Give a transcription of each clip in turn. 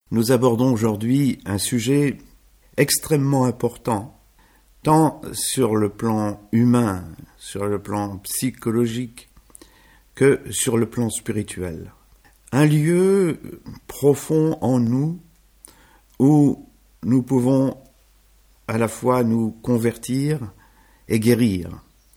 Nous abordons aujourd'hui un sujet extrêmement important, tant sur le plan humain, sur le plan psychologique, que sur le plan spirituel. Un lieu profond en nous où nous pouvons à la fois nous convertir et guérir.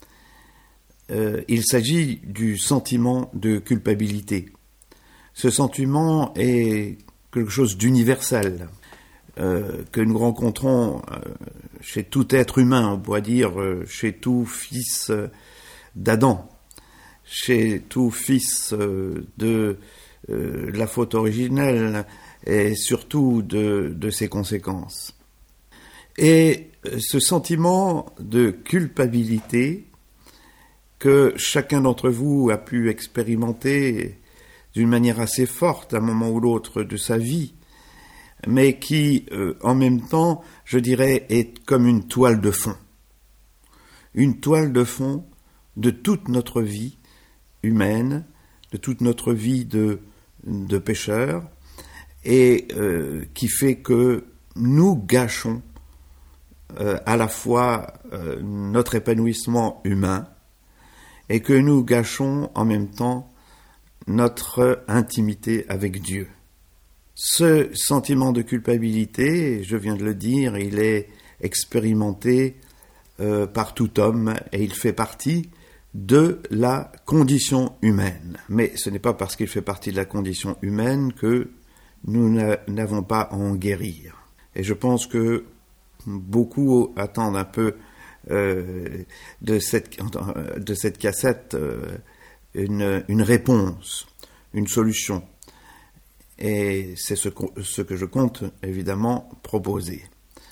Il s'agit du sentiment de culpabilité. Ce sentiment est quelque chose d'universel que nous rencontrons chez tout être humain, on pourrait dire chez tout fils d'Adam, chez tout fils de la faute originelle et surtout de ses conséquences. Et ce sentiment de culpabilité que chacun d'entre vous a pu expérimenter d'une manière assez forte à un moment ou l'autre de sa vie, mais qui, en même temps, je dirais, est comme une toile de fond. Une toile de fond de toute notre vie humaine, de toute notre vie de pécheurs, et qui fait que nous gâchons à la fois notre épanouissement humain, et que nous gâchons en même temps notre intimité avec Dieu. Ce sentiment de culpabilité, je viens de le dire, il est expérimenté par tout homme et il fait partie de la condition humaine. Mais ce n'est pas parce qu'il fait partie de la condition humaine que nous n'avons pas à en guérir. Et je pense que beaucoup attendent un peu de cette cassette une réponse, une solution. Et c'est ce que je compte évidemment proposer.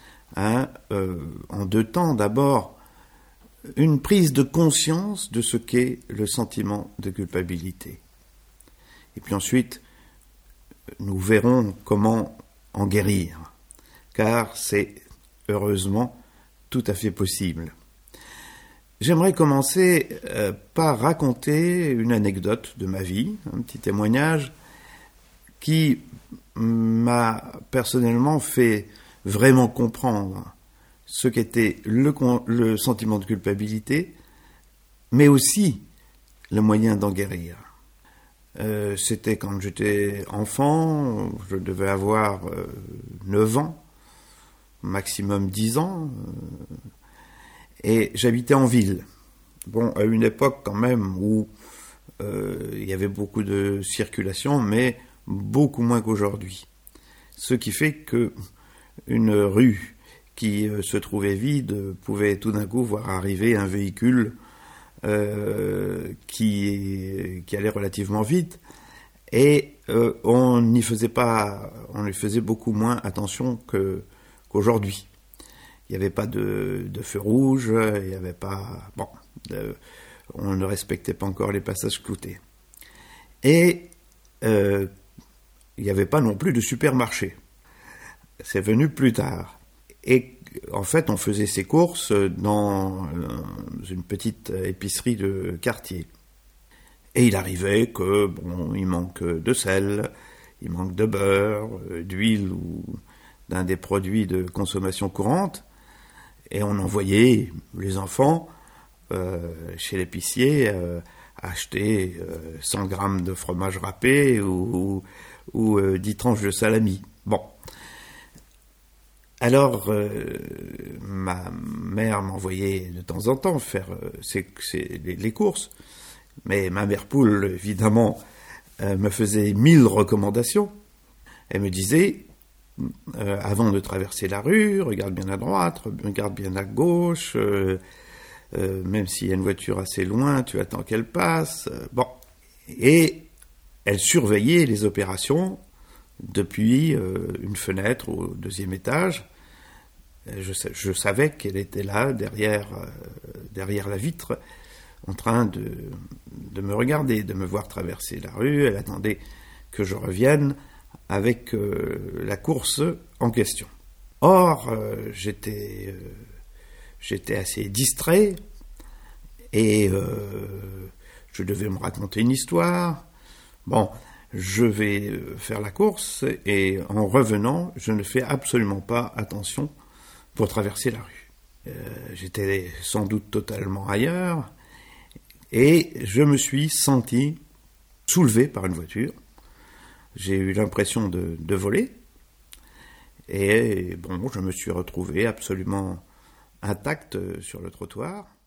En deux temps, d'abord, une prise de conscience de ce qu'est le sentiment de culpabilité. Et puis ensuite, nous verrons comment en guérir, car c'est heureusement tout à fait possible. J'aimerais commencer par raconter une anecdote de ma vie, un petit témoignage qui m'a personnellement fait vraiment comprendre ce qu'était le sentiment de culpabilité, mais aussi le moyen d'en guérir. C'était quand j'étais enfant, je devais avoir 9 ans, maximum 10 ans, et j'habitais en ville. Bon, à une époque quand même où il y avait beaucoup de circulation, mais beaucoup moins qu'aujourd'hui. Ce qui fait que une rue qui se trouvait vide pouvait tout d'un coup voir arriver un véhicule qui allait relativement vite, et on y faisait beaucoup moins attention qu'aujourd'hui. Il n'y avait pas de feu rouge, il n'y avait pas... on ne respectait pas encore les passages cloutés. Et il n'y avait pas non plus de supermarché. C'est venu plus tard. Et en fait, on faisait ses courses dans une petite épicerie de quartier. Et il arrivait que, il manque de sel, il manque de beurre, d'huile ou d'un des produits de consommation courante. Et on envoyait les enfants chez l'épicier acheter 100 grammes de fromage râpé ou 10 tranches de salami. Bon. Alors, ma mère m'envoyait de temps en temps faire les courses, mais ma mère poule, évidemment, me faisait 1000 recommandations. Elle me disait... avant de traverser la rue, regarde bien à droite, regarde bien à gauche, même s'il y a une voiture assez loin, tu attends qu'elle passe. Et elle surveillait les opérations depuis une fenêtre au 2e étage. Je savais qu'elle était là, derrière la vitre, en train de me regarder, de me voir traverser la rue. Elle attendait que je revienne avec la course en question. Or, j'étais assez distrait et je devais me raconter une histoire. Bon, je vais faire la course et en revenant, je ne fais absolument pas attention pour traverser la rue. J'étais sans doute totalement ailleurs et je me suis senti soulevé par une voiture. J'ai eu l'impression de voler et bon, je me suis retrouvé absolument intact sur le trottoir.